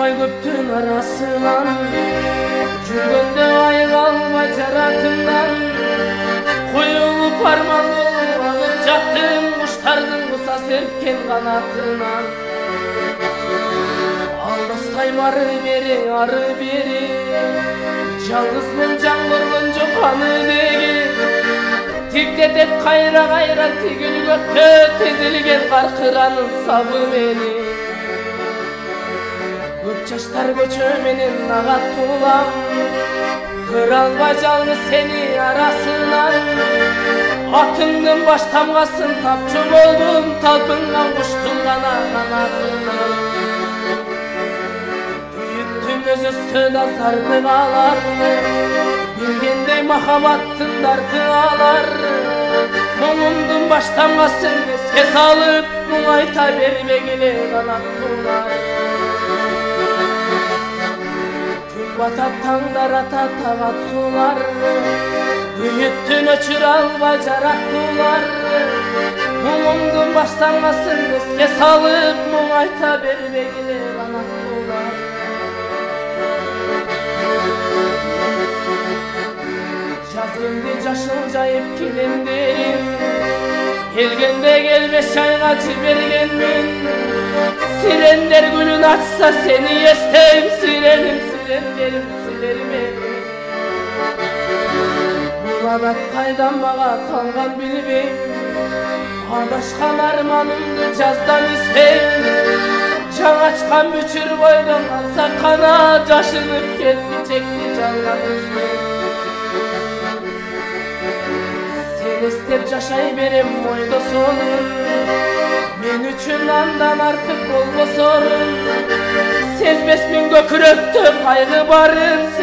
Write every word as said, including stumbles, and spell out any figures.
Ушундай көптүн арасынан жүргөндө айыга албай жаратымдан коюлуп арман болуп агып жаттым куштардын куса серпкен канатынан. Албастайм ары бери ары бери жалгызмын жан көргөн жок аны деген тиктетет кайра кайра тигил көктө тизилген каркыранын сабы мени. Көп жаштар көчө менен агат туулам кыра албай жалгыз сени арасынан. Атыңдын баш тамгасын тапчу болдум талпынган куштун гана канатынан. Күйүттүм өз үстүнө тартып алар билгендей махабаттын дарты алар. Муңумдун баш тамгасын эске салып муңайта бербегиле канаттуулар. Күн батат таңдар атат агат суулар Үйүттүн өчүрө албай жараттуулар. Муңумдун баш тамгасын эске салып муңайта бербегиле канаттуулар. Жазгынды жашыл жайып килемдерим келгенде келбеш айга жибергенмин. Сирендер күнүн ачса сени эстейм сиреним сирендерим силермени. Бул анат кайдан мага калган билбейм. Адашкан арманымды жаздан издейм. Жаңа ачкан бүчүр бойдон алса кана жашынып кетти чекти жалган издейм. Сени издеп жашай берем ойдо сонун мен үчүн андан артык болбосорун. Сезбесмин көкүрөктө кайгы барын